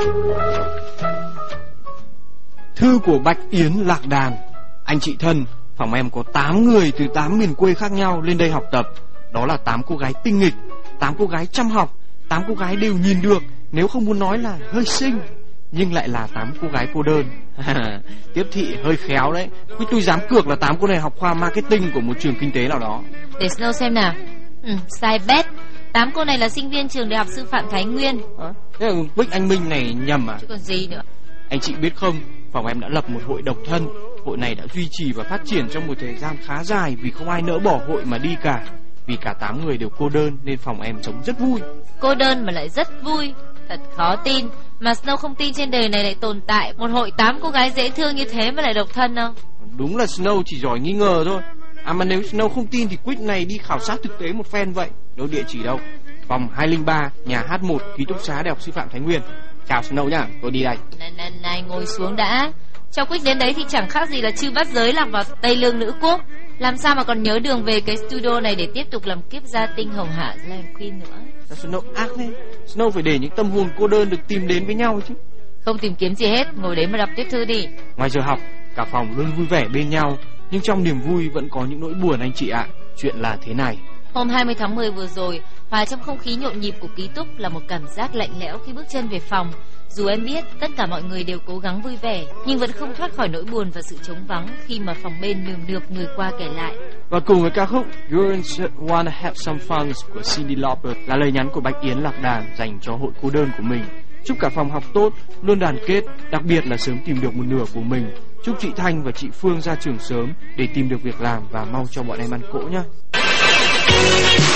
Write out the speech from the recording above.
Thư của Bạch Yến Lạc Đàn. Anh chị thân, phòng em có 8 người từ 8 miền quê khác nhau lên đây học tập. Đó là 8 cô gái tinh nghịch, 8 cô gái chăm học, 8 cô gái đều nhìn được, nếu không muốn nói là hơi xinh, nhưng lại là 8 cô gái cô đơn. Tiếp thị hơi khéo đấy. Tôi dám cược là 8 cô này học khoa marketing của một trường kinh tế nào đó. Để Snow xem nào. Sai bet. 8 cô này là sinh viên trường Đại học Sư phạm Thái Nguyên. Thế là Bích Anh Minh này nhầm à? Chứ còn gì nữa. Anh chị biết không, phòng em đã lập một hội độc thân. Hội này đã duy trì và phát triển trong một thời gian khá dài vì không ai nỡ bỏ hội mà đi cả. Vì cả 8 người đều cô đơn nên phòng em sống rất vui. Cô đơn mà lại rất vui. Thật khó tin. Mà Snow không tin trên đời này lại tồn tại một hội 8 cô gái dễ thương như thế mà lại độc thân đâu. Đúng là Snow chỉ giỏi nghi ngờ thôi. Mà nếu Snow không tin thì Quick này đi khảo sát thực tế một phen vậy. Đâu địa chỉ đâu? Phòng 203, nhà H1, ký túc xá Đại học Sư phạm Thái Nguyên. Chào Snow nhá, tôi đi đây. Này ngồi xuống đã. Cho Quick đến đấy thì chẳng khác gì là chư bắt giới lạc vào Tây Lương nữ quốc. Làm sao mà còn nhớ đường về cái studio này để tiếp tục làm kiếp gia tinh hồng hạ Lion Queen nữa. Snow ác thế. Snow phải để những tâm hồn cô đơn được tìm đến với nhau chứ. Không tìm kiếm gì hết, ngồi đấy mà đọc tiếp thư đi. Ngoài giờ học, cả phòng luôn vui vẻ bên nhau. Nhưng trong niềm vui vẫn có những nỗi buồn anh chị ạ. Chuyện là thế này. Hôm 20 tháng 10 vừa rồi, hòa trong không khí nhộn nhịp của ký túc là một cảm giác lạnh lẽo khi bước chân về phòng. Dù em biết tất cả mọi người đều cố gắng vui vẻ, nhưng vẫn không thoát khỏi nỗi buồn và sự trống vắng khi mà phòng bên nườm nượp người qua kể lại. Và cùng với ca khúc You Wanna Have Some Fun của Cyndi Lauper là lời nhắn của Bạch Yến Lạc Đàn dành cho hội cô đơn của mình. Chúc cả phòng học tốt, luôn đoàn kết, đặc biệt là sớm tìm được một nửa của mình. Chúc chị Thanh và chị Phương ra trường sớm để tìm được việc làm và mau cho bọn em ăn cỗ nhé.